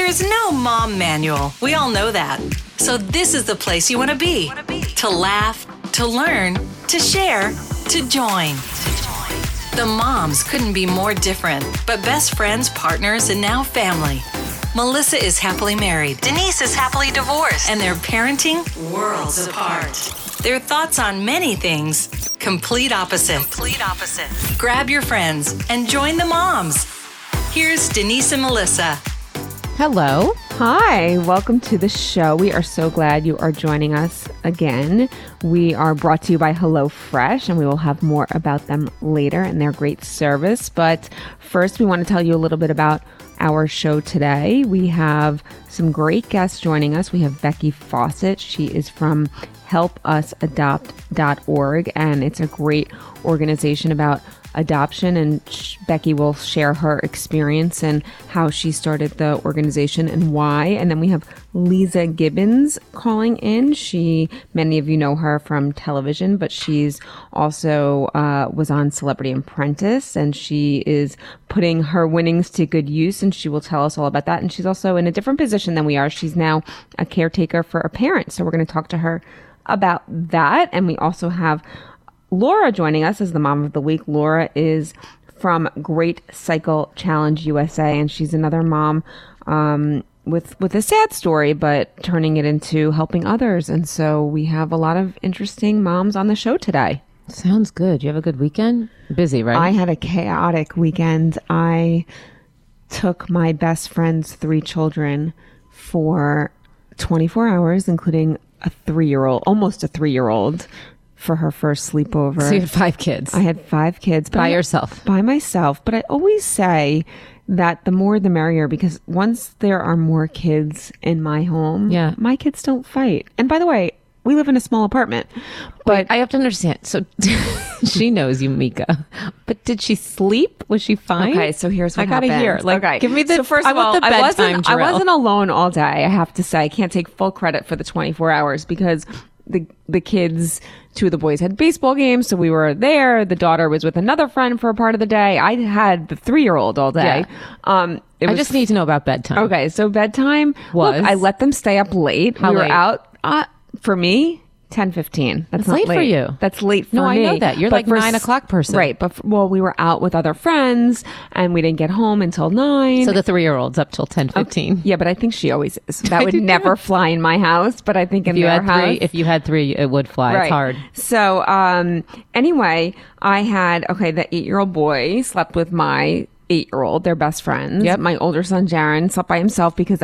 There's no mom manual. We all know that. So this is the place you want to be. To laugh, to learn, to share, to join. The moms couldn't be more different, but best friends, partners, and now family. Melissa is happily married. Denise is happily divorced. And they're parenting worlds apart. Their thoughts on many things, complete opposite. Grab your friends and join the moms. Here's Denise and Melissa. Hello. Hi, welcome to the show. We are so glad you are joining us again. We are brought to you by HelloFresh, and we will have more about them later and their great service. But first, we want to tell you a little bit about our show today. We have some great guests joining us. We have Becky Fawcett. She is from helpusadopt.org, and it's a great organization about adoption, and Becky will share her experience and how she started the organization and why. And then we have Lisa Gibbons calling in. Many of you know her from television, but she's also was on Celebrity Apprentice, and she is putting her winnings to good use, and she will tell us all about that. And she's also in a different position than we are. She's now a caretaker for a parent, so we're going to talk to her about that. And we also have Laura joining us as the Mom of the Week. Laura is from Great Cycle Challenge USA, and she's another mom with a sad story, but turning it into helping others. And so we have a lot of interesting moms on the show today. Sounds good. You have a good weekend? Busy, right? I had a chaotic weekend. I took my best friend's 3 children for 24 hours, including a 3-year-old, almost a 3-year-old, for her first sleepover. So you had 5 kids. I had 5 kids. By yourself? By myself. But I always say that the more the merrier, because once there are more kids in my home, my kids don't fight. And by the way, we live in a small apartment. But wait, I have to understand. So she knows you, Mika. But did she sleep? Was she fine? Okay, so here's what happened. I gotta hear. Like, give me the. So first of all, I wasn't alone all day. I have to say, I can't take full credit for the 24 hours because the kids, 2 of the boys had baseball games, so we were there. The daughter was with another friend for a part of the day. I had the 3-year-old all day. Yeah. I just need to know about bedtime. Okay, so bedtime was, I let them stay up late. How we late? were out, for me, 10:15. That's not late for you. That's late for me. No, I know that. You're But like for 9 o'clock person. Right. But we were out with other friends and we didn't get home until 9. So the 3-year-old's up till 10:15. Yeah, but I think she always is. That would never fly in my house, but I think in their house. If you had 3, it would fly. Right. It's hard. So anyway, I had, the 8-year-old boy slept with my 8-year-old. They're best friends. Yep. My older son, Jaron, slept by himself because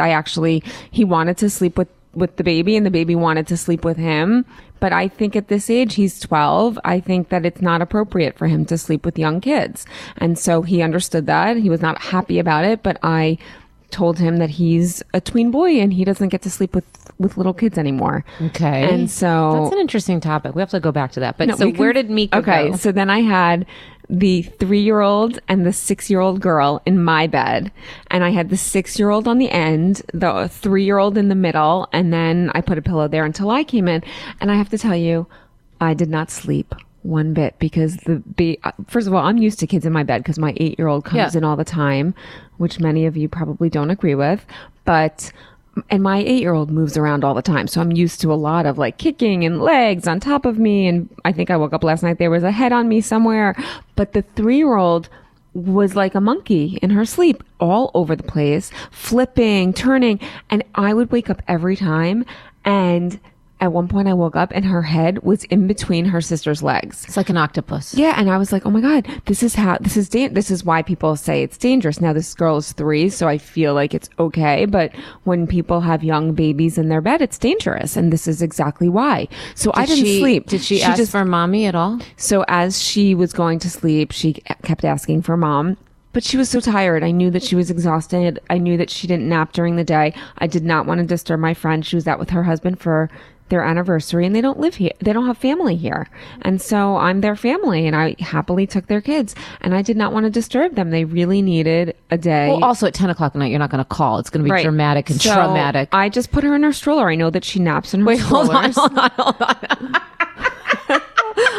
he wanted to sleep with the baby, and the baby wanted to sleep with him. But I think at this age, he's 12, I think that it's not appropriate for him to sleep with young kids. And so he understood that. He was not happy about it, but I told him that he's a tween boy and he doesn't get to sleep with little kids anymore. Okay. And so that's an interesting topic. We have to go back to that. But where did Mika go? Okay, so then I had the 3-year-old and the 6-year-old girl in my bed, and I had the 6-year-old on the end, the 3-year-old in the middle, and then I put a pillow there until I came in. And I have to tell you, I did not sleep one bit because first of all, I'm used to kids in my bed because my 8-year-old comes in all the time, which many of you probably don't agree with, and my 8-year-old moves around all the time. So I'm used to a lot of like kicking and legs on top of me. And I think I woke up last night, there was a head on me somewhere. But the 3-year-old was like a monkey in her sleep, all over the place, flipping, turning. And I would wake up every time. And at one point I woke up and her head was in between her sister's legs. It's like an octopus. Yeah. And I was like, oh my God, this is why people say it's dangerous. Now this girl is 3, so I feel like it's okay. But when people have young babies in their bed, it's dangerous. And this is exactly why. So I didn't sleep. Did she ask for mommy at all? So as she was going to sleep, she kept asking for mom. But she was so tired. I knew that she was exhausted. I knew that she didn't nap during the day. I did not want to disturb my friend. She was out with her husband for their anniversary, and they don't live here. They don't have family here. And so I'm their family, and I happily took their kids, and I did not want to disturb them. They really needed a day. Well, also at 10 o'clock at night, you're not going to call. It's going to be dramatic and traumatic. I just put her in her stroller. I know that she naps in her strollers. Hold on.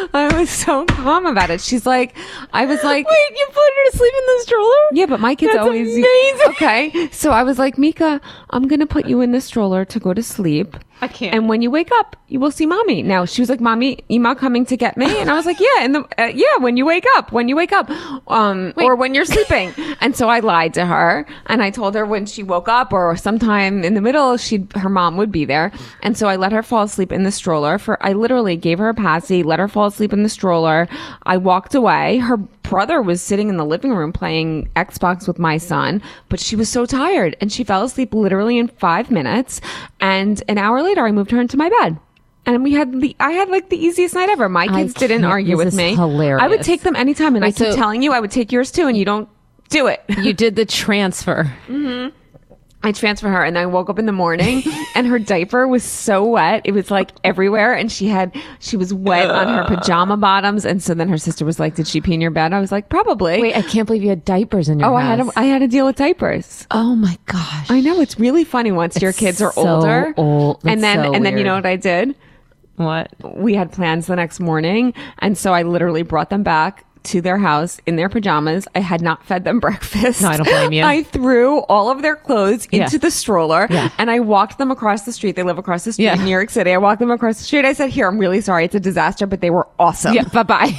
I was so calm about it. She's like, I was like, Wait, you put her to sleep in the stroller? yeah, but my kids That's always amazing. Okay, so I was like, Mika, I'm gonna put you in the stroller to go to sleep. I can't. And when you wake up, you will see mommy. Now she was like, "Mommy, Ima coming to get me?" And I was like, "Yeah, when you wake up, or when you're sleeping." And so I lied to her, and I told her when she woke up or sometime in the middle, her mom would be there. And so I let her fall asleep in the stroller. I literally gave her a passy, let her fall asleep in the stroller. I walked away. Her brother was sitting in the living room playing Xbox with my son, but she was so tired and she fell asleep literally in 5 minutes. And an hour later, I moved her into my bed. And I had like the easiest night ever. My kids didn't argue this with is me. hilarious. I would take them anytime. And I keep telling you, I would take yours too. And you don't do it. You did the transfer. I transferred her and I woke up in the morning and her diaper was so wet. It was like everywhere. And she was wet on her pajama bottoms. And so then her sister was like, "Did she pee in your bed?" I was like, "Probably." Wait, I can't believe you had diapers in your house. I had to deal with diapers. Oh my gosh. I know, it's really funny once your kids are so older. old. And then That's so you know weird. what I did? What? We had plans the next morning, and so I literally brought them back to their house in their pajamas. I had not fed them breakfast. No, I don't blame you. I threw all of their clothes Yeah. into the stroller, Yeah. and I walked them across the street. They live across the street Yeah. in New York City. I walked them across the street. I said, "Here, I'm really sorry. It's a disaster, but they were awesome." Yeah, bye-bye.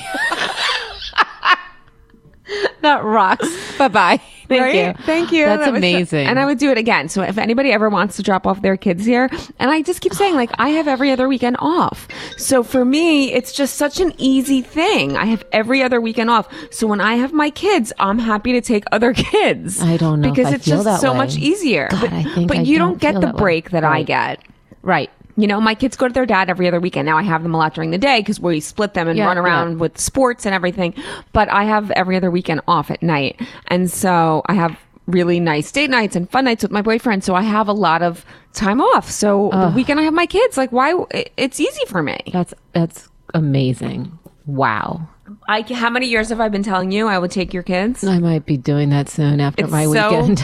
That rocks. Bye-bye. Thank Right? you. Thank you. That's That was amazing. and I would do it again. So if anybody ever wants to drop off their kids here, and I just keep saying, like, I have every other weekend off. So for me, it's just such an easy thing. I have every other weekend off. So when I have my kids, I'm happy to take other kids. I don't know if because I it's feel just that so way. much easier. God, I think but I you don't don't get feel the that way. break that I Right. get. Right. You know, my kids go to their dad every other weekend. Now I have them a lot during the day because we split them and Yeah, run around yeah. with sports and everything. But I have every other weekend off at night. And so I have really nice date nights and fun nights with my boyfriend. So I have a lot of time off. So the weekend I have my kids, like, why? It's easy for me. That's amazing. Wow. How many years have I been telling you I would take your kids? I might be doing that soon after It's my so- weekend.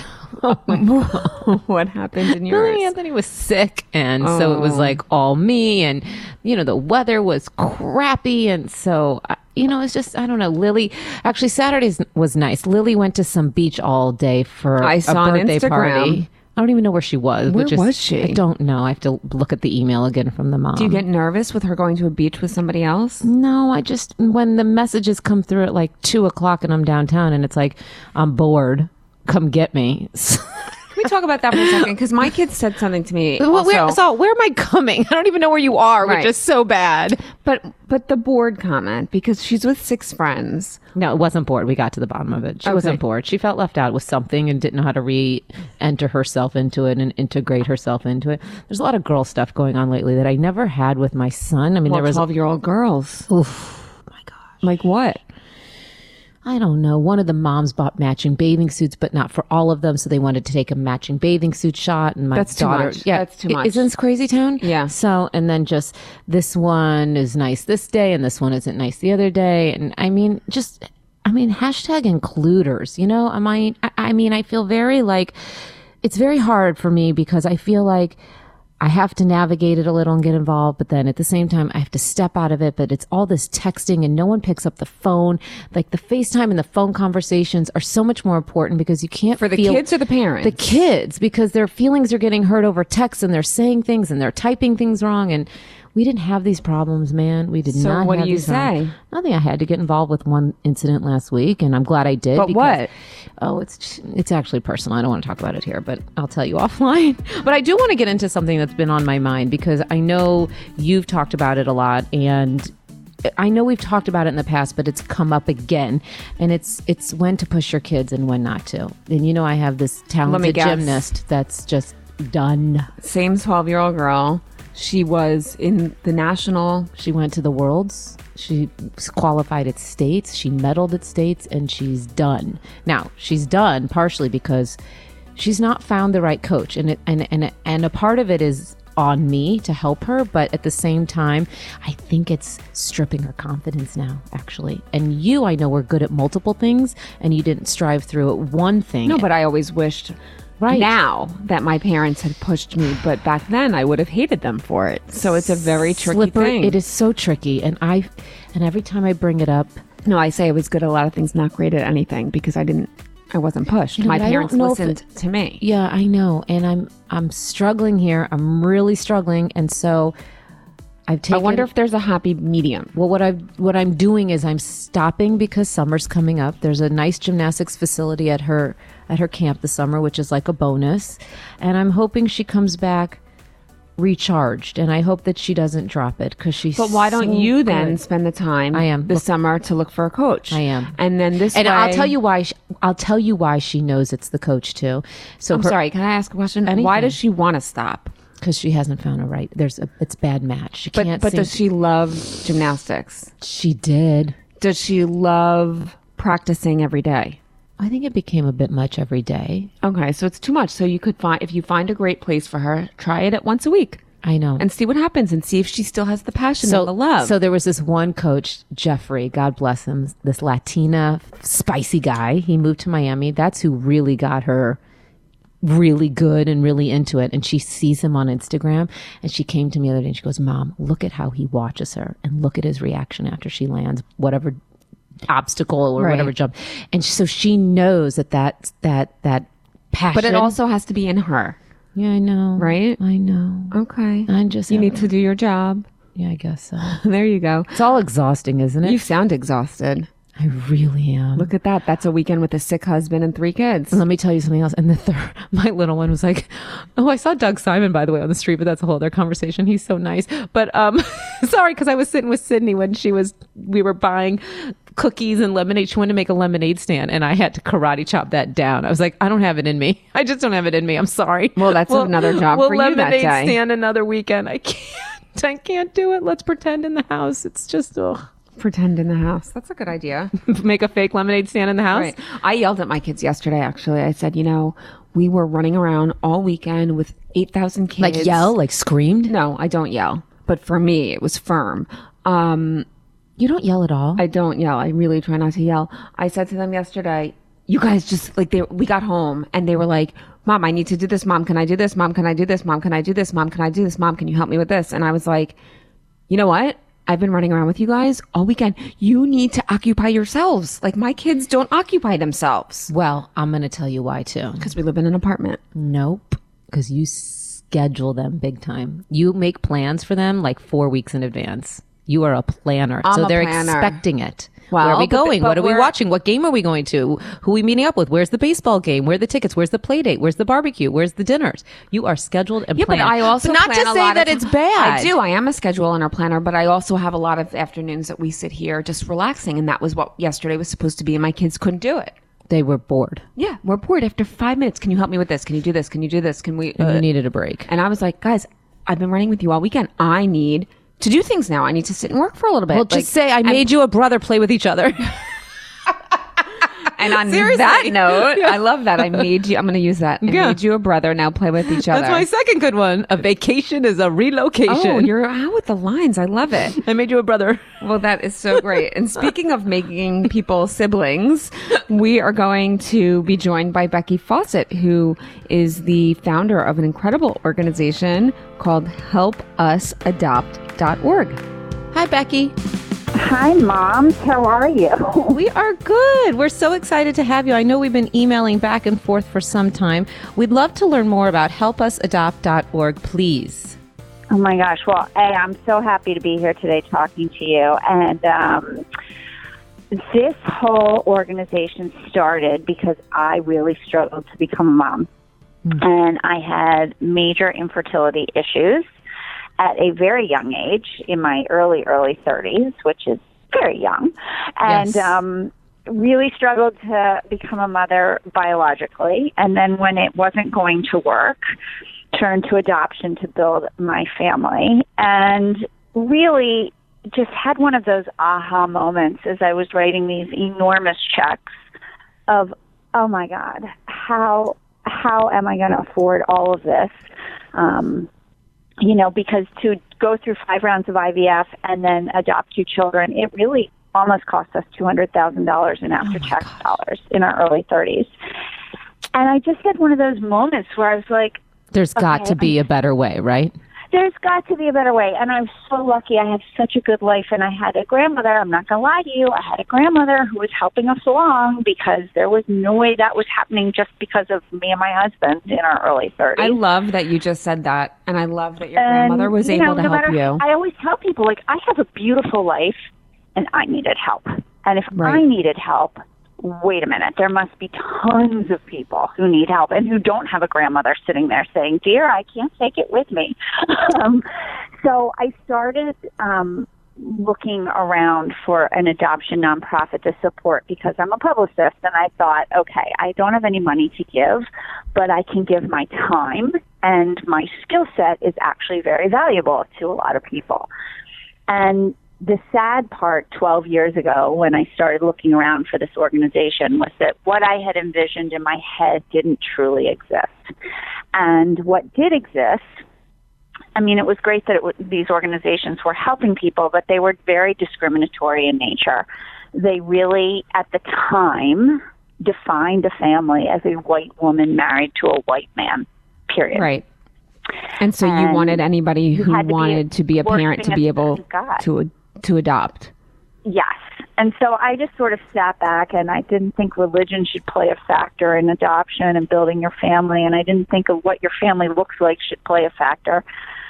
What happened in yours? Anthony was sick, and so it was like all me, and the weather was crappy, and so it's just, I don't know. Lily, actually Saturdays was nice. Lily went to some beach all day for I a saw on birthday Instagram. party. I don't even know where she was. Where was she? I don't know. I have to look at the email again from the mom. Do you get nervous with her going to a beach with somebody else? No, I just, when the messages come through at like 2:00 and I'm downtown and it's like, I'm bored, come get me. Can we talk about that for a second? Because my kids said something to me. Where am I coming? I don't even know where you are, Right. which is so bad. But the bored comment, because she's with 6 friends. No, it wasn't bored. We got to the bottom of it. She Okay. wasn't bored. She felt left out with something and didn't know how to re-enter herself into it and integrate herself into it. There's a lot of girl stuff going on lately that I never had with my son. I mean, Well, there was 12-year-old girls. Oof, my gosh. Like what? I don't know. One of the moms bought matching bathing suits, but not for all of them. So they wanted to take a matching bathing suit shot. And my That's too daughter, much. yeah, That's too much. Isn't this crazy town? Yeah. So, and then just this one is nice this day, and this one isn't nice the other day. And hashtag includers. I feel very like it's very hard for me because I feel like I have to navigate it a little and get involved, but then at the same time, I have to step out of it. But it's all this texting and no one picks up the phone. Like the FaceTime and the phone conversations are so much more important because you can't For the feel kids or the parents? the kids, because their feelings are getting hurt over text and they're saying things and they're typing things wrong. And we didn't have these problems, man. We did So not what have do you these problems. say? Nothing. I had to get involved with one incident last week, and I'm glad I did. But what? Oh, it's actually personal. I don't want to talk about it here, but I'll tell you offline. But I do want to get into something that's been on my mind because I know you've talked about it a lot, and I know we've talked about it in the past, but it's come up again, and it's when to push your kids and when not to. And I have this talented guess. gymnast that's just done. Same 12-year-old girl. She was in the national. She went to the Worlds. She qualified at states. She medaled at states, and she's done. Now, she's done partially because she's not found the right coach, and a part of it is on me to help her, but at the same time, I think it's stripping her confidence now, actually. And I know, were good at multiple things, and you didn't strive through at one thing. No, but I always wished Right. now that my parents had pushed me, but back then I would have hated them for it. So it's a very tricky thing. It is so tricky, and every time I bring it up, No, I say I was good at a lot of things, not great at anything because I wasn't pushed. You know, My but I parents don't know if listened to me. yeah, I know, and I'm struggling here. I'm really struggling, and so I've taken. I wonder if there's a happy medium. Well, what I'm doing is I'm stopping because summer's coming up. There's a nice gymnastics facility at her camp this summer, which is like a bonus, and I'm hoping she comes back recharged, and I hope that she doesn't drop it because she's. But why don't so you then good. spend the time I am. this summer to look for a coach? I am. And then this And way, I'll tell you why. I'll tell you why she knows it's the coach too. So I'm sorry, can I ask a question? Why Anything. does she want to stop? because she hasn't found a right. It's bad match. She can't. But seem does she love gymnastics? She did. Does she love practicing every day? I think it became a bit much every day. Okay, so it's too much. So you could if you find a great place for her, try it at once a week I know. and see what happens and see if she still has the passion and the love. So there was this one coach, Jeffrey, God bless him, this Latina spicy guy. He moved to Miami. That's who really got her really good and really into it. And she sees him on Instagram, and she came to me the other day and she goes, "Mom, look at how he watches her and look at his reaction after she lands whatever obstacle or Right. whatever jump." And so she knows that passion. But it also has to be in her. yeah, I know. Right? I know. Okay. I just You need to do your job. Yeah, I guess so. There you go. It's all exhausting, isn't it? You sound exhausted. I really am. Look at that. That's a weekend with a sick husband and 3 kids. Let me tell you something else. And the third, my little one was like, "Oh, I saw Doug Simon, by the way, on the street, but that's a whole other conversation. He's so nice." But sorry, because I was sitting with Sydney when we were buying cookies and lemonade. She wanted to make a lemonade stand, and I had to karate chop that down. I was like, I don't have it in me. I just don't have it in me. I'm sorry. Well, that's another job for you that lemonade day. stand another weekend. I can't do it. Let's pretend in the house. It's just Pretend in the house. That's a good idea. make a fake lemonade stand in the house. Right. I yelled at my kids yesterday, actually. I said, we were running around all weekend with 8,000 kids. Like yell, like screamed. No, I don't yell. But for me, it was firm. You don't yell at all. I don't yell. I really try not to yell. I said to them yesterday, you guys just we got home and they were like, "Mom, I need to do this. Mom, can I do this? Mom, can I do this? Mom, can I do this? Mom, can I do this? Mom, can you help me with this?" And I was like, you know what? I've been running around with you guys all weekend. You need to occupy yourselves. Like my kids don't occupy themselves. Well, I'm going to tell you why too. Because we live in an apartment. Nope. Because you schedule them big time. You make plans for them like 4 weeks in advance. You are a planner. I'm so a they're planner. expecting it. Well, where are we but- going? but What are we we're- watching? What game are we going to? Who are we meeting up with? Where's the baseball game? Where are the tickets? Where's the play date? Where's the barbecue? Where's the dinners? You are scheduled and Yeah, planned. but I also not plan to a say lot that of it's bad. I do. I am a schedule and a planner, but I also have a lot of afternoons that we sit here just relaxing, and that was what yesterday was supposed to be, and my kids couldn't do it. They were bored. Yeah, we're bored after 5 minutes. Can you help me with this? Can you do this? Can you do this? Can we? And you needed a break. And I was like, guys, I've been running with you all weekend. I need to do things now. I need to sit and work for a little bit. Well, just say I made you a brother play with each other. And on Seriously. that note, I love that. I made you. I'm going to use that. I Yeah. made you a brother. Now play with each other. That's my second good one. A vacation is a relocation. Oh, you're out with the lines. I love it. I made you a brother. Well, that is so great. And speaking of making people siblings, we are going to be joined by Becky Fawcett, who is the founder of an incredible organization called HelpUsAdopt.org. Hi, Becky. Hi, Moms. How are you? We are good. We're so excited to have you. I know we've been emailing back and forth for some time. We'd love to learn more about HelpUsAdopt.org, please. Oh, my gosh. Well, I'm so happy to be here today talking to you. And this whole organization started because I really struggled to become a mom. And I had major infertility issues at a very young age, in my early 30s, which is very young, and Yes. really struggled to become a mother biologically. And then when it wasn't going to work, turned to adoption to build my family, and really just had one of those aha moments as I was writing these enormous checks of, oh my God, how am I going to afford all of this? Because to go through 5 rounds of IVF and then adopt 2 children, it really almost cost us $200,000 in after-tax dollars in our early 30s. And I just had one of those moments where I was like, There's got to be a better way, right? there's got to be a better way. And I'm so lucky. I have such a good life. And I had a grandmother. I'm not going to lie to you. I had a grandmother who was helping us along because there was no way that was happening just because of me and my husband in our early 30s. I love that you just said that. And I love that your grandmother was able to help you. I always tell people, like, I have a beautiful life and I needed help. And if I needed help, wait a minute, there must be tons of people who need help and who don't have a grandmother sitting there saying, dear, I can't take it with me. So I started looking around for an adoption nonprofit to support because I'm a publicist, and I thought, okay, I don't have any money to give, but I can give my time, and my skill set is actually very valuable to a lot of people. And the sad part 12 years ago when I started looking around for this organization was that what I had envisioned in my head didn't truly exist. And what did exist, I mean, it was great that these organizations were helping people, but they were very discriminatory in nature. They really, at the time, defined a family as a white woman married to a white man, period. Right. And so you wanted anybody who wanted to be a parent to be able to adopt. Yes. And so I just sort of sat back, and I didn't think religion should play a factor in adoption and building your family, and I didn't think of what your family looks like should play a factor.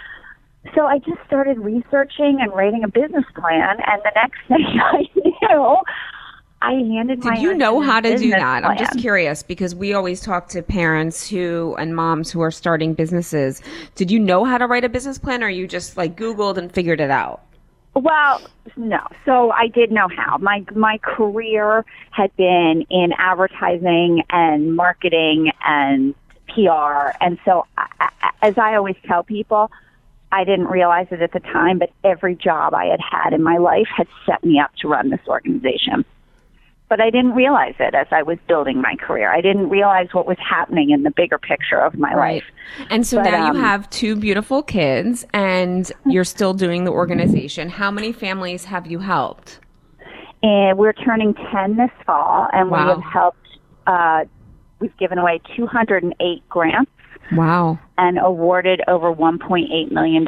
So I just started researching and writing a business plan, and the next thing I knew, I handed my Did you know how to do that? plan. I'm just curious because we always talk to parents and moms who are starting businesses. Did you know how to write a business plan, or you just like Googled and figured it out? Well, no. So I did know how. My career had been in advertising and marketing and PR. And so, as I always tell people, I didn't realize it at the time, but every job I had had in my life had set me up to run this organization. But I didn't realize it as I was building my career. I didn't realize what was happening in the bigger picture of my life. And so now you have two beautiful kids and you're still doing the organization. How many families have you helped? And we're turning 10 this fall, and we have helped, we've given away 208 grants. Wow. And awarded over $1.8 million.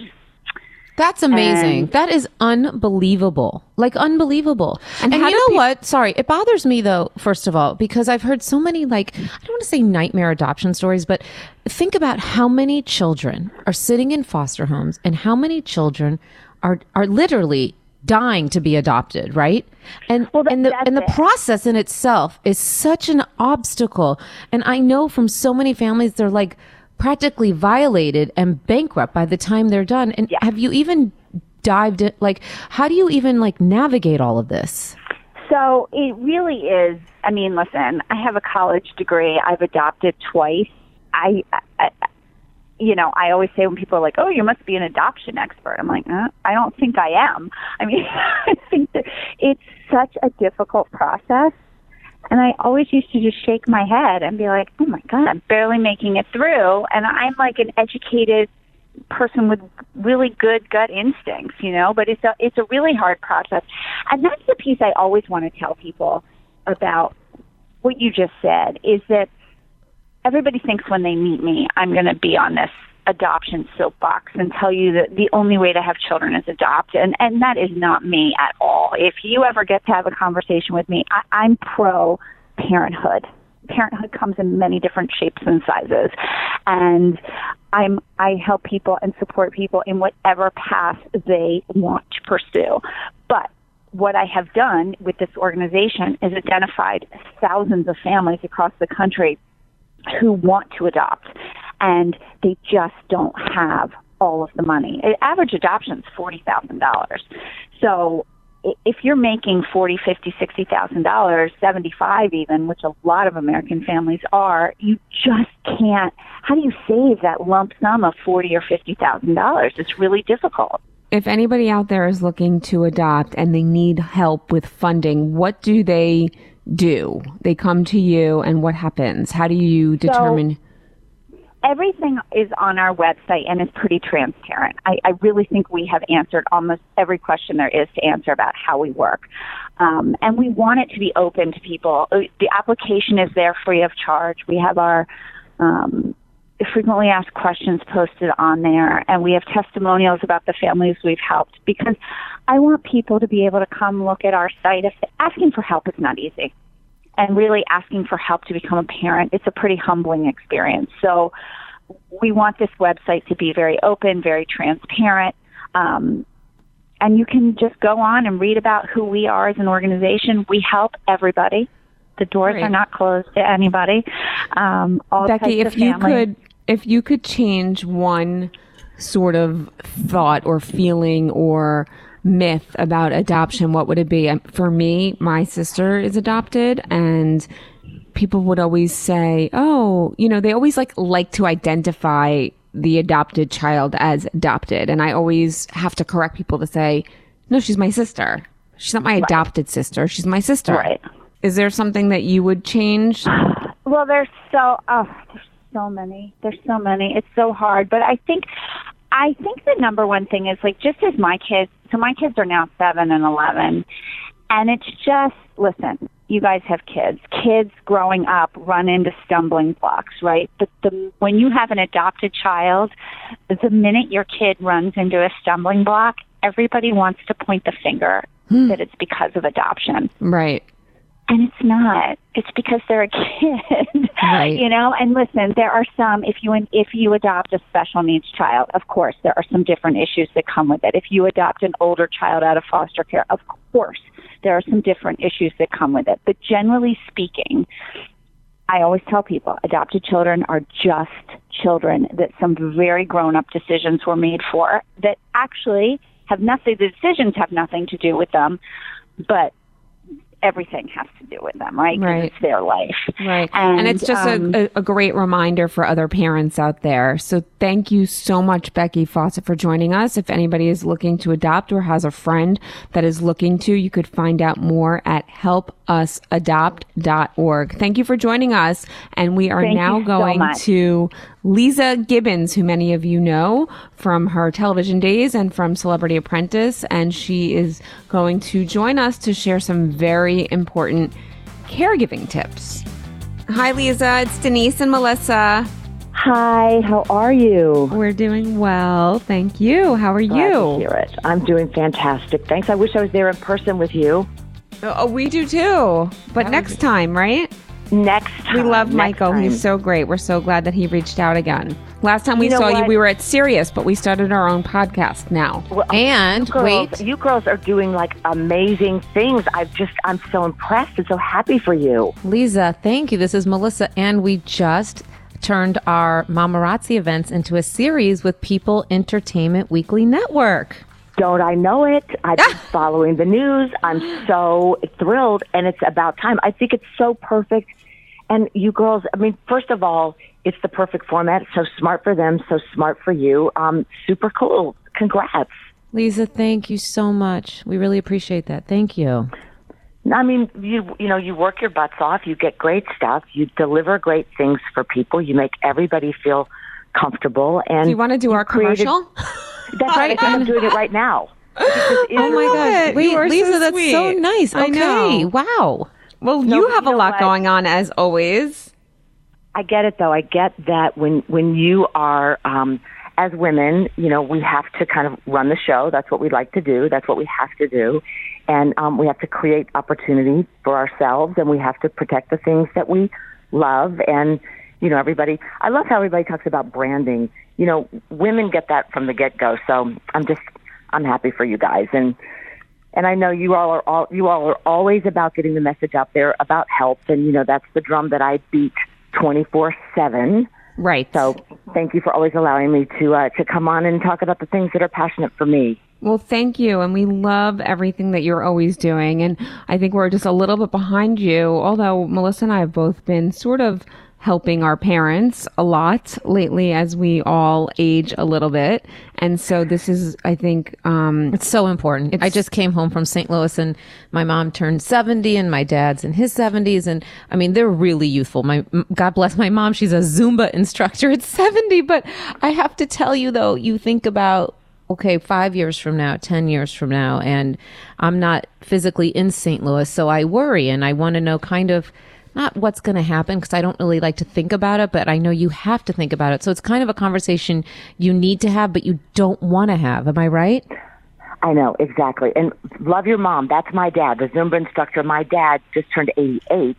That's amazing. That is unbelievable. Like, unbelievable. And you know what? Sorry. It bothers me, though, first of all, because I've heard so many, like, I don't want to say nightmare adoption stories, but think about how many children are sitting in foster homes and how many children are literally dying to be adopted, right? And the process in itself is such an obstacle. And I know from so many families, they're like practically violated and bankrupt by the time they're done. And have you even dived in, like, how do you even like navigate all of this? So it really is, I mean, listen, I have a college degree. I've adopted twice. I always say when people are like, oh, you must be an adoption expert. I'm like, I don't think I am. I mean, I think that it's such a difficult process. And I always used to just shake my head and be like, oh, my God, I'm barely making it through. And I'm like an educated person with really good gut instincts, but it's a really hard process. And that's the piece I always want to tell people about what you just said, is that everybody thinks when they meet me, I'm going to be on this adoption soapbox and tell you that the only way to have children is adopt. And that is not me at all. If you ever get to have a conversation with me, I'm pro parenthood. Parenthood comes in many different shapes and sizes. And I help people and support people in whatever path they want to pursue. But what I have done with this organization is identified thousands of families across the country who want to adopt, and they just don't have all of the money. Average adoption is $40,000. So if you're making $40,000, $50,000, $60,000, $75,000 even, which a lot of American families are, you just can't. How do you save that lump sum of $40,000 or $50,000? It's really difficult. If anybody out there is looking to adopt and they need help with funding, what do they do? They come to you, and what happens? How do you determine? everything is on our website and is pretty transparent. I really think we have answered almost every question there is to answer about how we work. And we want it to be open to people. The application is there free of charge. We have our frequently asked questions posted on there, and we have testimonials about the families we've helped, because I want people to be able to come look at our site. If asking for help is not easy. And really asking for help to become a parent, it's a pretty humbling experience. So we want this website to be very open, very transparent. And you can just go on and read about who we are as an organization. We help everybody. The doors are not closed to anybody. All Becky, types of families. if you could change one sort of thought or feeling or myth about adoption, what would it be? For me, my sister is adopted, and people would always say, oh, they always like to identify the adopted child as adopted. And I always have to correct people to say, no, she's my sister. She's not my adopted sister. She's my sister. Right. Is there something that you would change? Well, there's so many. There's so many. It's so hard. But I think the number one thing is, just as my kids, so my kids are now 7 and 11, and it's just, listen, you guys have kids. Kids growing up run into stumbling blocks, right? But when you have an adopted child, the minute your kid runs into a stumbling block, everybody wants to point the finger that it's because of adoption. Right. And it's not. It's because they're a kid, right. And listen, there are some, if you adopt a special needs child, of course, there are some different issues that come with it. If you adopt an older child out of foster care, of course, there are some different issues that come with it. But generally speaking, I always tell people, adopted children are just children that some very grown-up decisions were made for that actually have nothing, the decisions have nothing to do with them, but everything has to do with them, right? Right. It's their life. Right. And it's just a great reminder for other parents out there. So thank you so much, Becky Fawcett, for joining us. If anybody is looking to adopt or has a friend that is looking to, you could find out more at helpusadopt.org. Thank you for joining us. And we are now going to Leeza Gibbons, who many of you know from her television days and from Celebrity Apprentice. And she is going to join us to share some very important caregiving tips. Hi, Leeza. It's Denise and Melissa. Hi, how are you? We're doing well. Thank you. How are Glad you? to hear it. I'm doing fantastic. Thanks. I wish I was there in person with you. Oh, we do too. But next time, right? Next time. We love next Michael. time. He's so great. We're so glad that he reached out again. Last time we You know saw you, what? we were at Sirius, but we started our own podcast now. Well, And you girls are doing amazing things. I'm so impressed and so happy for you. Leeza, thank you. This is Melissa, and we just turned our Mamarazzi events into a series with People Entertainment Weekly Network. Don't I know it? I've been following the news. I'm so thrilled, and it's about time. I think it's so perfect. And you girls, first of all, it's the perfect format. So smart for them, so smart for you. Super cool. Congrats. Leeza, thank you so much. We really appreciate that. Thank you. You work your butts off. You get great stuff. You deliver great things for people. You make everybody feel comfortable. And Do you want to do our commercial? That's right. I'm doing it right now. Oh my gosh. Wait, You are Leeza, so that's sweet. so nice. I Okay. know. Wow. Well, No, you but have you a know lot what? going on as always. I get it, though. I get that when you are, as women, we have to kind of run the show. That's what we like to do. That's what we have to do. And we have to create opportunity for ourselves, and we have to protect the things that we love. And, I love how everybody talks about branding. Women get that from the get-go. So I'm happy for you guys. And I know you all are always about getting the message out there about help. And, that's the drum that I beat 24/7. Right. So thank you for always allowing me to come on and talk about the things that are passionate for me. Well, thank you. And we love everything that you're always doing. And I think we're just a little bit behind you, although Melissa and I have both been sort of helping our parents a lot lately as we all age a little bit. And so this is, I think, it's so important. I just came home from St. Louis and my mom turned 70 and my dad's in his 70s. And I mean, they're really youthful. God bless my mom. She's a Zumba instructor at 70. But I have to tell you, though, you think about, okay, 5 years from now, 10 years from now, and I'm not physically in St. Louis. So I worry and I want to know kind of not what's going to happen, because I don't really like to think about it, but I know you have to think about it. So it's kind of a conversation you need to have, but you don't want to have. Am I right? I know, exactly. And love your mom. That's my dad, the Zumba instructor. My dad just turned 88.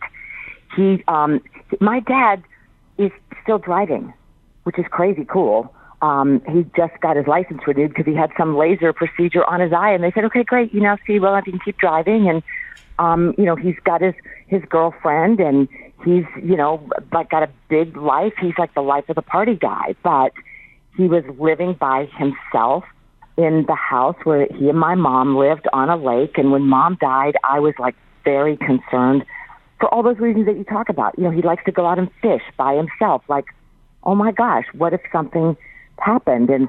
My dad is still driving, which is crazy cool. He just got his license renewed because he had some laser procedure on his eye, and they said, okay, great, see, well, if you can keep driving. And he's got his girlfriend, and he's, like got a big life. He's like the life of the party guy, but he was living by himself in the house where he and my mom lived on a lake. And when mom died, I was like very concerned for all those reasons that you talk about. He likes to go out and fish by himself. Like, oh my gosh, what if something happened? And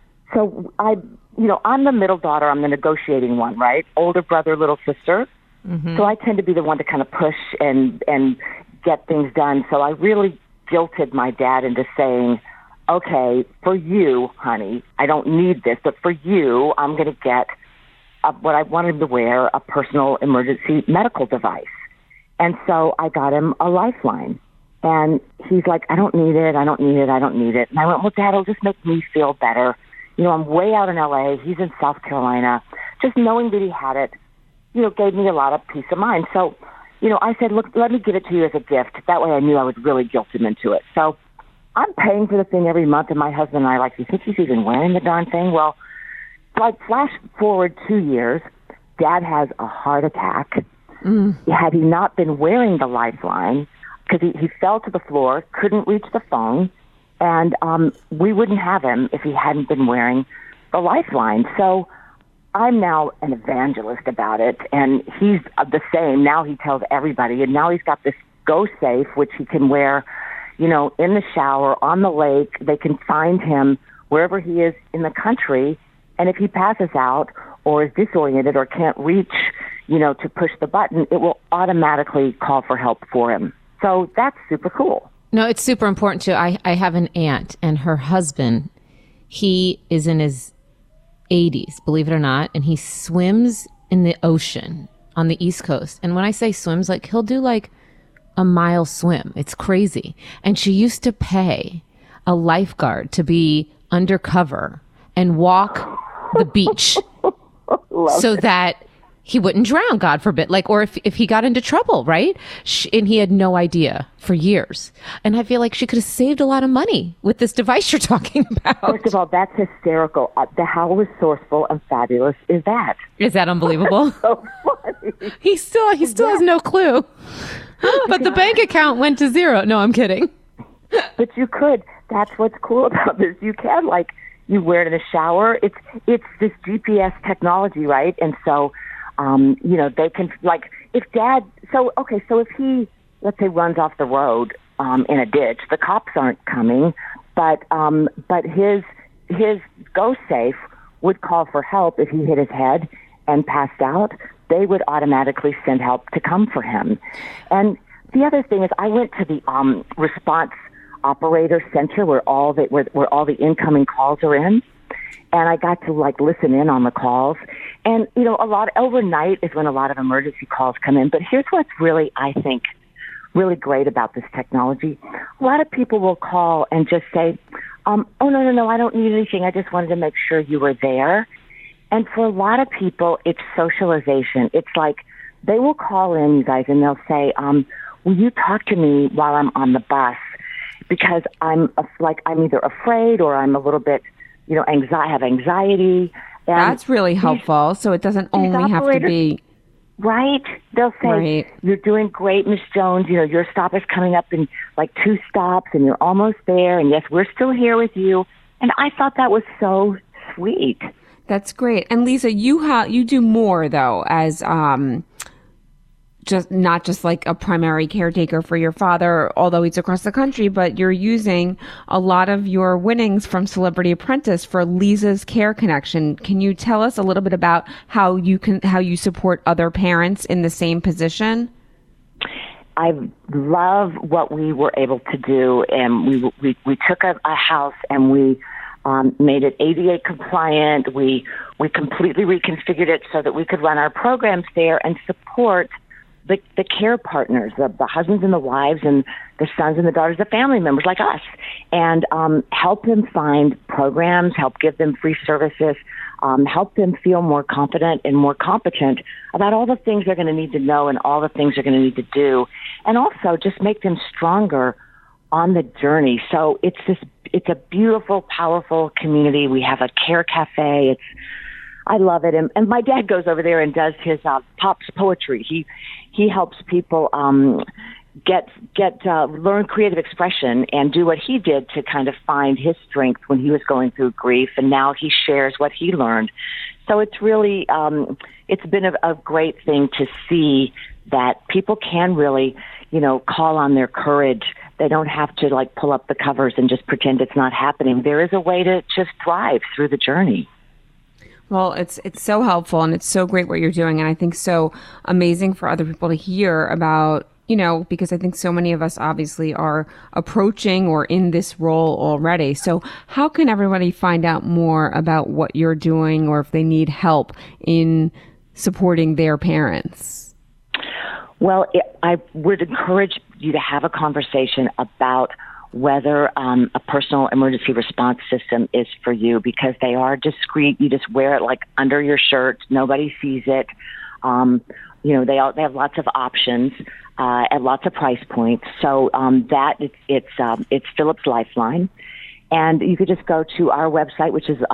so I'm the middle daughter. I'm the negotiating one, right? Older brother, little sister. Mm-hmm. So I tend to be the one to kind of push and get things done. So I really guilted my dad into saying, okay, for you, honey, I don't need this, but for you, I'm going to get what I wanted him to wear, a personal emergency medical device. And so I got him a Lifeline. And he's like, I don't need it. I don't need it. I don't need it. And I went, well, Dad, it'll just make me feel better. I'm way out in L.A. He's in South Carolina. Just knowing that he had it, gave me a lot of peace of mind. So, I said, look, let me give it to you as a gift. That way I knew I would really guilt him into it. So I'm paying for the thing every month, and my husband and I are like, you think he's even wearing the darn thing? Well, like flash forward 2 years, Dad has a heart attack. Had he not been wearing the Lifeline, because he fell to the floor, couldn't reach the phone, and we wouldn't have him if he hadn't been wearing the Lifeline. So I'm now an evangelist about it, and he's the same. Now he tells everybody, and now he's got this Go Safe, which he can wear, in the shower, on the lake. They can find him wherever he is in the country, and if he passes out or is disoriented or can't reach, to push the button, it will automatically call for help for him. So that's super cool. No, it's super important too. I have an aunt, and her husband, he is in his 80s, believe it or not, and he swims in the ocean on the East Coast. And when I say swims, like he'll do like a mile swim. It's crazy. And she used to pay a lifeguard to be undercover and walk the beach so that he wouldn't drown, God forbid. Like, or if he got into trouble, right? And he had no idea for years. And I feel like she could have saved a lot of money with this device you're talking about. First of all, that's hysterical. How resourceful and fabulous is that? Is that unbelievable? So funny. He still has no clue. But the bank account went to zero. No, I'm kidding. But you could. That's what's cool about this. You can, you wear it in the shower. It's this GPS technology, right? And so they can, if Dad, so if he, let's say, runs off the road in a ditch, the cops aren't coming, but his Go Safe would call for help if he hit his head and passed out. They would automatically send help to come for him. And the other thing is, I went to the response operator center where all the incoming calls are in. And I got to listen in on the calls. And, a lot overnight is when a lot of emergency calls come in. But here's what's really, I think, really great about this technology. A lot of people will call and just say, oh, no, I don't need anything. I just wanted to make sure you were there. And for a lot of people, it's socialization. It's like they will call in, you guys, and they'll say, will you talk to me while I'm on the bus? Because I'm either afraid or I'm a little bit, I have anxiety. And that's really helpful. So it doesn't only have to be. Right. They'll say, right, you're doing great, Miss Jones. Your stop is coming up in 2 stops and you're almost there. And yes, we're still here with you. And I thought that was so sweet. That's great. And Lisa, you do more though as just not just like a primary caretaker for your father, although he's across the country, but you're using a lot of your winnings from Celebrity Apprentice for Lisa's Care Connection. Can you tell us a little bit about how you support other parents in the same position? I love what we were able to do, and we took a house and we made it ADA compliant. We completely reconfigured it so that we could run our programs there and support the care partners, the husbands and the wives and the sons and the daughters, the family members like us, and help them find programs, help give them free services, help them feel more confident and more competent about all the things they're going to need to know and all the things they're going to need to do, and also just make them stronger on the journey. So it's a beautiful, powerful community. We have a care cafe. I love it. And my dad goes over there and does his Pops poetry. He helps people learn creative expression and do what he did to kind of find his strength when he was going through grief. And now he shares what he learned. So it's really, it's been a great thing to see that people can really, call on their courage. They don't have to like pull up the covers and just pretend it's not happening. There is a way to just thrive through the journey. Well, it's so helpful, and it's so great what you're doing, and I think so amazing for other people to hear about, because I think so many of us obviously are approaching or in this role already. So how can everybody find out more about what you're doing, or if they need help in supporting their parents? Well, I would encourage you to have a conversation about whether a personal emergency response system is for you, because they are discreet. You just wear it like under your shirt. Nobody sees it. They have lots of options at lots of price points. So it's Philips Lifeline. And you could just go to our website, which is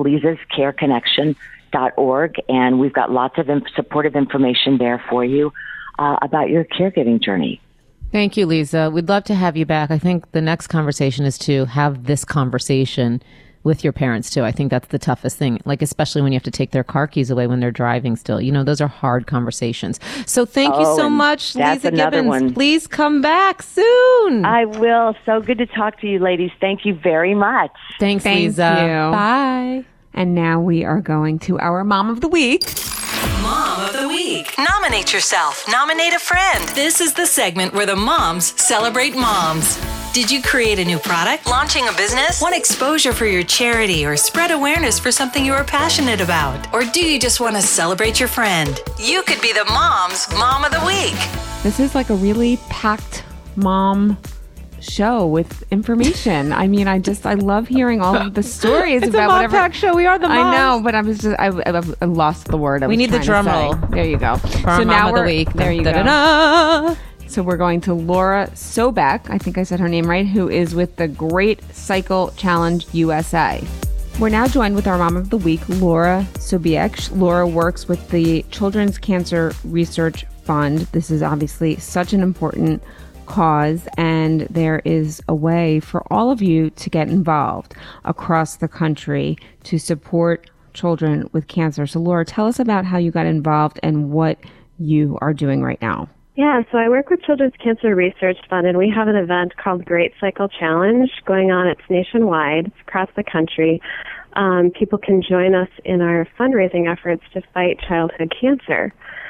lisascareconnection.org, and we've got lots of supportive information there for you about your caregiving journey. Thank you, Lisa. We'd love to have you back. I think the next conversation is to have this conversation with your parents too. I think that's the toughest thing, like especially when you have to take their car keys away when they're driving still. Those are hard conversations. So thank you so much, Lisa Gibbons. One. Please come back soon. I will. So good to talk to you, ladies. Thank you very much. Thanks, Thank Lisa. you. Bye. And now we are going to our Mom of the Week. Mom of the Week. Nominate yourself. Nominate a friend. This is the segment where the moms celebrate moms. Did you create a new product? Launching a business? Want exposure for your charity or spread awareness for something you are passionate about? Or do you just want to celebrate your friend? You could be the mom's Mom of the Week. This is like a really packed mom show with information. I mean, I love hearing all of the stories It's about a mom whatever. pack show. We are the moms. I know, but I lost the word. We need the drum roll. There you go. For our Mom of the Week. There you go. So we're going to Laura Sobek, I think I said her name right, who is with the Great Cycle Challenge USA. We're now joined with our Mom of the Week, Laura Sobek. Laura works with the Children's Cancer Research Fund. This is obviously such an important cause, and there is a way for all of you to get involved across the country to support children with cancer. So Laura, tell us about how you got involved and what you are doing right now. Yeah, so I work with Children's Cancer Research Fund, and we have an event called Great Cycle Challenge going on. It's nationwide. It's across the country. People can join us in our fundraising efforts to fight childhood cancer.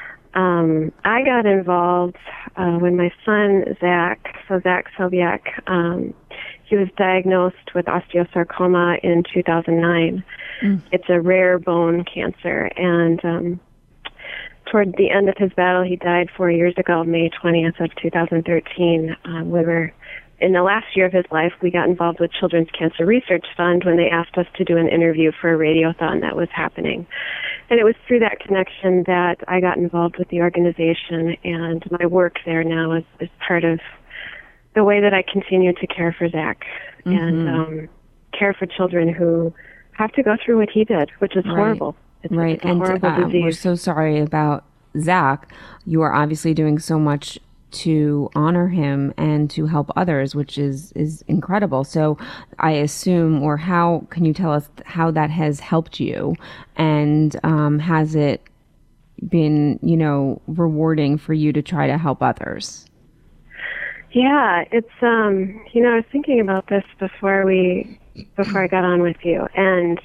I got involved when my son, Zach Sobiek, he was diagnosed with osteosarcoma in 2009. It's a rare bone cancer, and toward the end of his battle, he died 4 years ago, May 20th of 2013. In the last year of his life, we got involved with Children's Cancer Research Fund when they asked us to do an interview for a radiothon that was happening. And it was through that connection that I got involved with the organization, and my work there now is part of the way that I continue to care for Zach and care for children who have to go through what he did, which is horrible. It's a horrible disease. We're so sorry about Zach. You are obviously doing so much to honor him and to help others, which is incredible. So I assume, or how can you tell us how that has helped you, and has it been, rewarding for you to try to help others? Yeah, it's I was thinking about this before I got on with you, and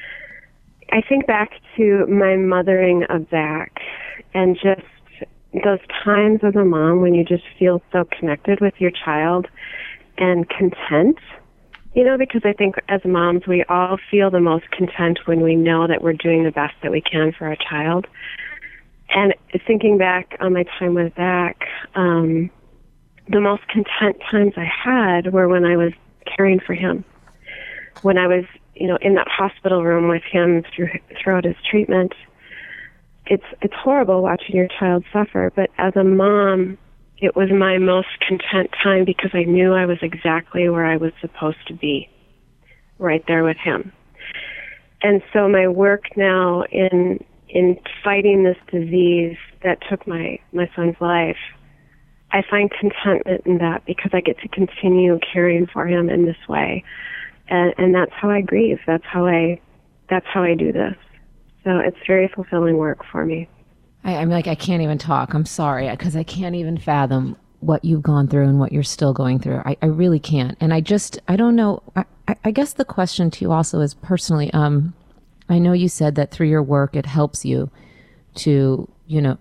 I think back to my mothering of Zach, and just those times as a mom when you just feel so connected with your child and content. Because I think as moms, we all feel the most content when we know that we're doing the best that we can for our child. And thinking back on my time with Zach, the most content times I had were when I was caring for him. When I was, in that hospital room with him throughout his treatment. It's horrible watching your child suffer, but as a mom, it was my most content time because I knew I was exactly where I was supposed to be, right there with him. And so my work now in fighting this disease that took my son's life, I find contentment in that because I get to continue caring for him in this way. And that's how I grieve. That's how I do this. So it's very fulfilling work for me. I'm like, I can't even talk. I'm sorry, because I can't even fathom what you've gone through and what you're still going through. I really can't. And I don't know. I guess the question to you also is personally, I know you said that through your work, it helps you to,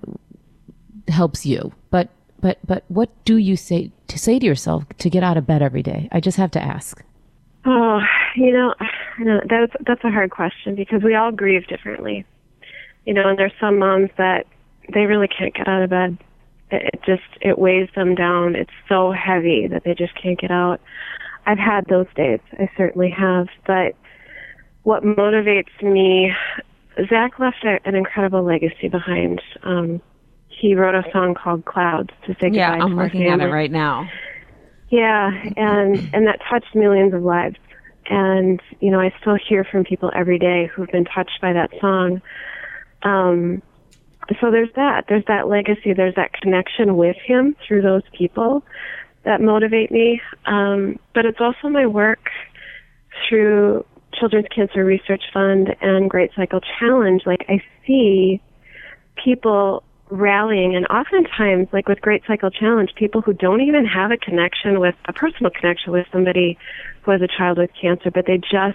helps you. But what do you say to yourself to get out of bed every day? I just have to ask. Oh, I know that's a hard question because we all grieve differently. And there's some moms that they really can't get out of bed. It weighs them down. It's so heavy that they just can't get out. I've had those days. I certainly have. But what motivates me, Zach left an incredible legacy behind. He wrote a song called Clouds to say goodbye to our family. Yeah, I'm looking at it right now. Yeah, and that touched millions of lives. And, I still hear from people every day who've been touched by that song. So there's that legacy, there's that connection with him through those people that motivate me. But it's also my work through Children's Cancer Research Fund and Great Cycle Challenge. Like, I see people rallying, and oftentimes, like with Great Cycle Challenge, people who don't even have a personal connection with somebody who has a child with cancer, but they just,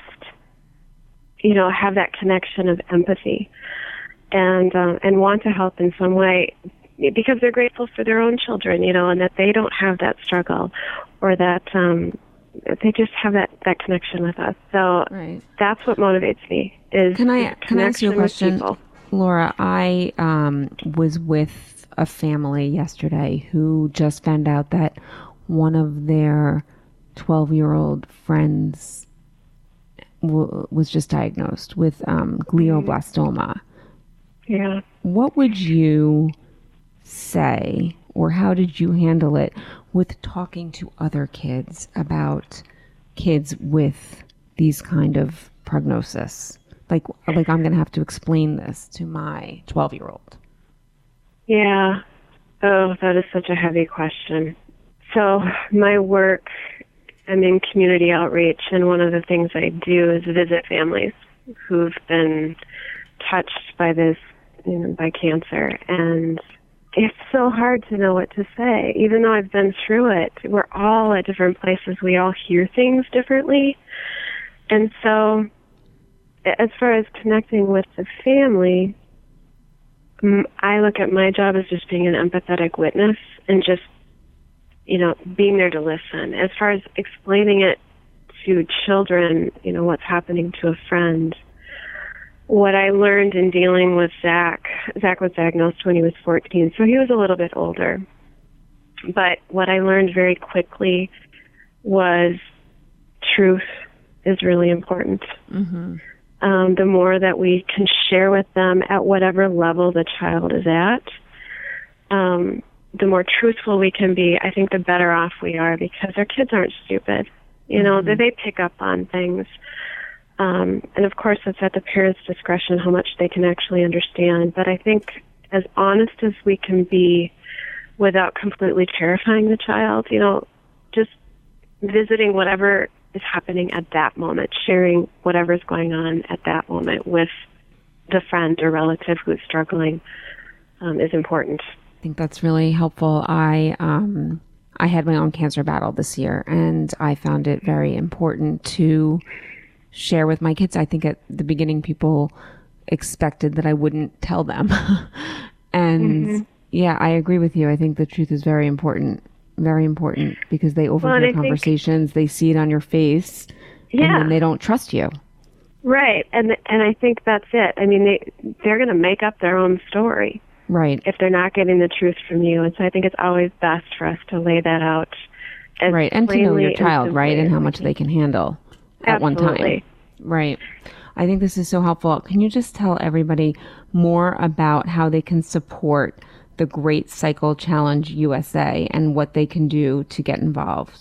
have that connection of empathy and want to help in some way because they're grateful for their own children, and that they don't have that struggle or that they just have that connection with us. So right. That's what motivates me. Can I ask you a question? Laura, I was with a family yesterday who just found out that one of their 12-year-old friends was just diagnosed with glioblastoma. Yeah. What would you say, or how did you handle it with talking to other kids about kids with these kind of prognosis? Like I'm going to have to explain this to my 12-year-old. Yeah. Oh, that is such a heavy question. So my work, I'm in community outreach, and one of the things I do is visit families who've been touched by this, by cancer. And it's so hard to know what to say. Even though I've been through it, we're all at different places. We all hear things differently. And so as far as connecting with the family, I look at my job as just being an empathetic witness and just, being there to listen. As far as explaining it to children, what's happening to a friend, what I learned in dealing with Zach was diagnosed when he was 14, so he was a little bit older. But what I learned very quickly was truth is really important. Mm-hmm. The more that we can share with them at whatever level the child is at, the more truthful we can be, I think the better off we are, because our kids aren't stupid. Mm-hmm. They pick up on things. And of course, it's at the parents' discretion how much they can actually understand. But I think as honest as we can be without completely terrifying the child, just visiting whatever is happening at that moment, sharing whatever's going on at that moment with the friend or relative who's struggling, is important. I think that's really helpful. I had my own cancer battle this year, and I found it very important to share with my kids. I think at the beginning, people expected that I wouldn't tell them. And yeah, I agree with you. I think the truth is very important because they overhear conversations, they see it on your face, and then they don't trust you. Right. And I think that's it. I mean, they're going to make up their own story. Right. If they're not getting the truth from you. And so I think it's always best for us to lay that out. Right. And to know your child, right? And how much they can handle at one time. Right. I think this is so helpful. Can you just tell everybody more about how they can support the Great Cycle Challenge USA and what they can do to get involved?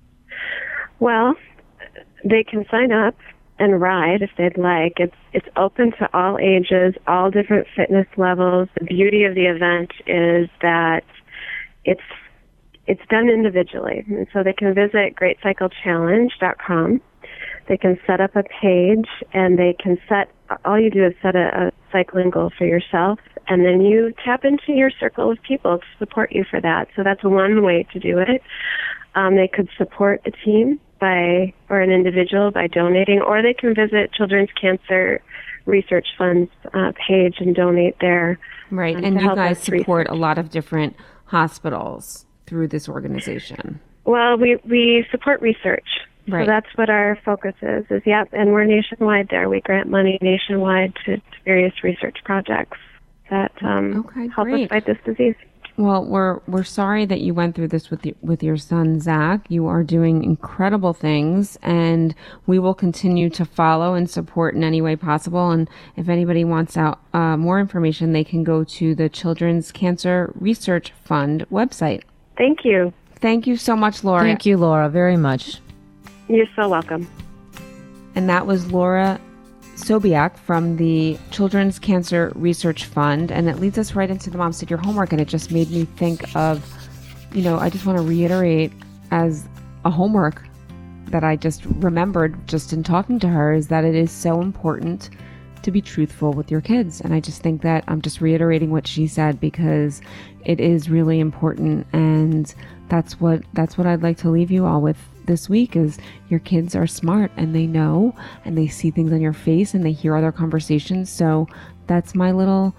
Well, they can sign up and ride if they'd like. It's open to all ages, all different fitness levels. The beauty of the event is that it's done individually. And so they can visit greatcyclechallenge.com. They can set up a page, and they can all you do is set a cycling goal for yourself, and then you tap into your circle of people to support you for that. So that's one way to do it. They could support a team or an individual by donating, or they can visit Children's Cancer Research Fund's page and donate there. Right, and you guys support a lot of different hospitals through this organization. Well, we support research. Right. So that's what our focus is, and we're nationwide there. We grant money nationwide to various research projects that help us fight this disease. Well, we're sorry that you went through this with your son, Zach. You are doing incredible things, and we will continue to follow and support in any way possible. And if anybody wants out more information, they can go to the Children's Cancer Research Fund website. Thank you. Thank you so much, Laura. Thank you, Laura, very much. You're so welcome. And that was Laura Sobiak from the Children's Cancer Research Fund. And it leads us right into the Moms Did Your Homework. And it just made me think of, I just want to reiterate as a homework that I just remembered just in talking to her is that it is so important to be truthful with your kids. And I just think that I'm just reiterating what she said because it is really important. And that's what I'd like to leave you all with this week is your kids are smart and they know and they see things on your face and they hear other conversations. So that's my little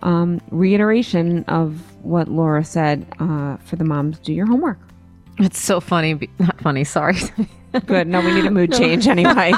reiteration of what Laura said for the moms. Do your homework. It's so funny. Not funny. Sorry. Good. No, we need a mood change anyway.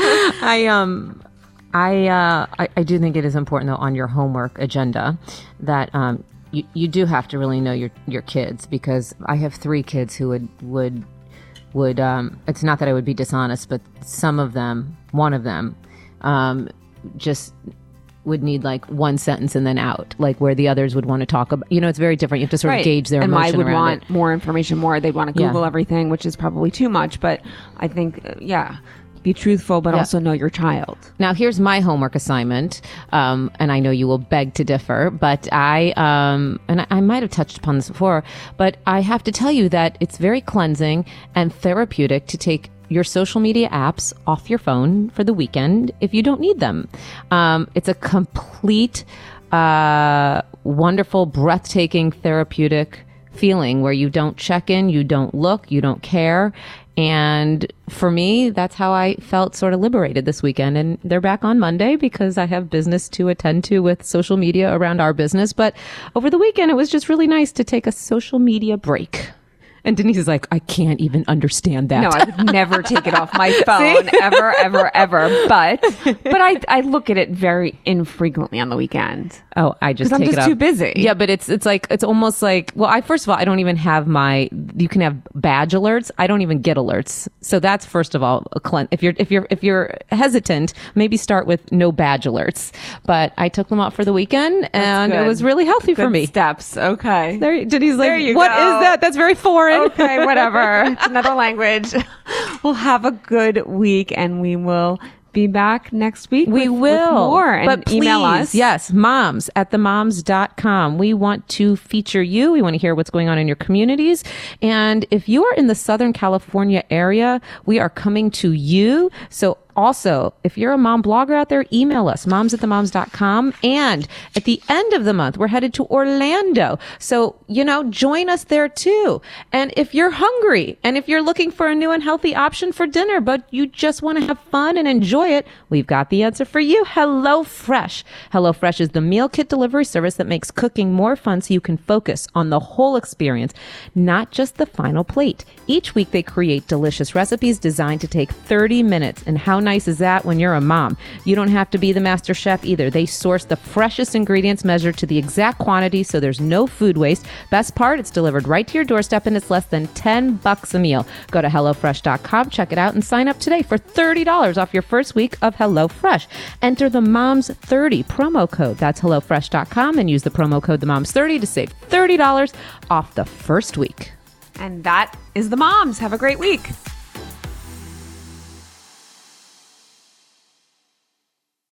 I do think it is important though on your homework agenda that you do have to really know your kids, because I have 3 kids who would it's not that I would be dishonest, but one of them just would need like one sentence and then out, like where the others would want to talk about, it's very different. You have to sort of gauge their emotion would around want it. More information, they'd want to Google everything, which is probably too much, but I think, be truthful, but also know your child. Now, here's my homework assignment, and I know you will beg to differ, but I might have touched upon this before, but I have to tell you that it's very cleansing and therapeutic to take your social media apps off your phone for the weekend if you don't need them. It's a complete, wonderful, breathtaking, therapeutic feeling where you don't check in, you don't look, you don't care. And for me, that's how I felt sort of liberated this weekend. And they're back on Monday because I have business to attend to with social media around our business. But over the weekend, it was just really nice to take a social media break. And Denise is like, I can't even understand that. No, I would never take it off my phone, ever, ever, ever. But I look at it very infrequently on the weekend. Oh, I just take it off. I'm just too busy. Yeah, but it's almost like, well, first of all, I don't even have you can have badge alerts. I don't even get alerts. So that's first of all a cleanse. If you're hesitant, maybe start with no badge alerts. But I took them out for the weekend and it was really healthy for me. Steps. Okay. Denise like, there you what go. Is that? That's very foreign. Okay, whatever. It's another language. We'll have a good week and we will be back next week. We will. With more. And but please, email us. Yes, moms@themoms.com. We want to feature you. We want to hear what's going on in your communities. And if you are in the Southern California area, we are coming to you. So Also, if you're a mom blogger out there, email us, momsatthemoms.com. And at the end of the month, we're headed to Orlando. So, join us there too. And if you're hungry and if you're looking for a new and healthy option for dinner, but you just want to have fun and enjoy it, we've got the answer for you. HelloFresh. HelloFresh is the meal kit delivery service that makes cooking more fun so you can focus on the whole experience, not just the final plate. Each week they create delicious recipes designed to take 30 minutes. And how nice is that when you're a mom? You don't have to be the master chef either. They source the freshest ingredients measured to the exact quantity, so there's no food waste. Best part, it's delivered right to your doorstep and it's less than $10 a meal. Go to HelloFresh.com, check it out, and sign up today for $30 off your first week of HelloFresh. Enter the MOMS30 promo code. That's HelloFresh.com and use the promo code TheMoms30 to save $30 off the first week. And that is the moms. Have a great week.